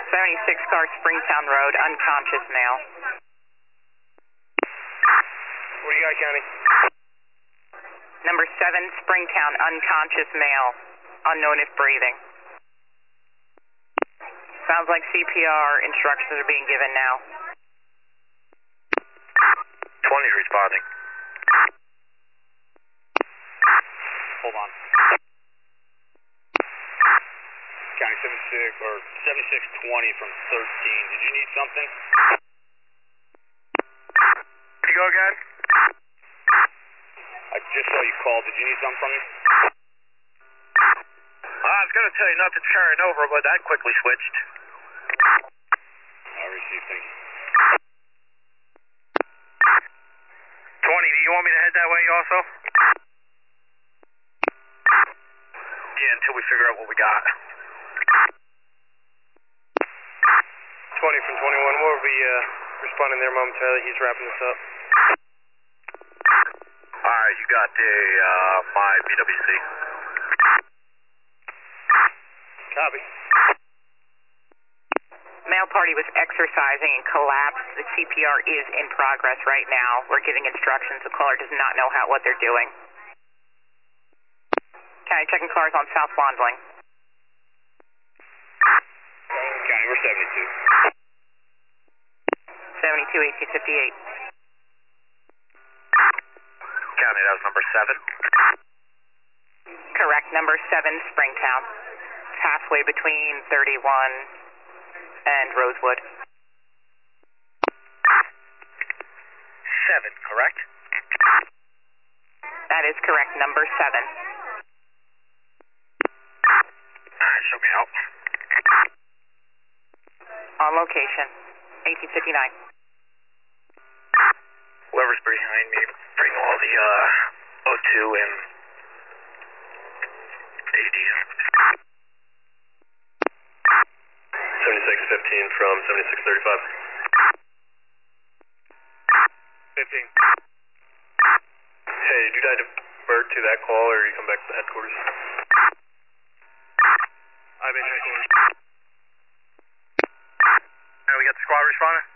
76 car, Springtown Road, unconscious male. What do you got, County? Number 7, Springtown, unconscious male, unknown if breathing. Sounds like CPR instructions are being given now. 20's responding. Hold on. County 76 or 7620 from 13. Did you need something? You go again? I just saw you call. Did you need something from me? I was going to tell you not to carry over, but that quickly switched. I received, thank you. 20, do you want me to head that way also? Yeah, until we figure out what we got. 20 from 21, we'll be responding there momentarily. He's wrapping this up. Alright, you got my BWC. Copy. Male party was exercising and collapsed. The CPR is in progress right now. We're giving instructions. The caller does not know what they're doing. County checking cars on South Wandling. County, we're 72. 72, 1858. County, that was number 7. Correct, number 7, Springtown. It's halfway between 31 and Rosewood. 7, correct? That is correct, number 7. Alright, show me out. On location, 1859. Whoever's behind me, bring all the O2 and AEDs. 7615 from 7635. 15. Hey, did you divert to that call or you come back to the headquarters? I've been headquarters. We got the squad responding?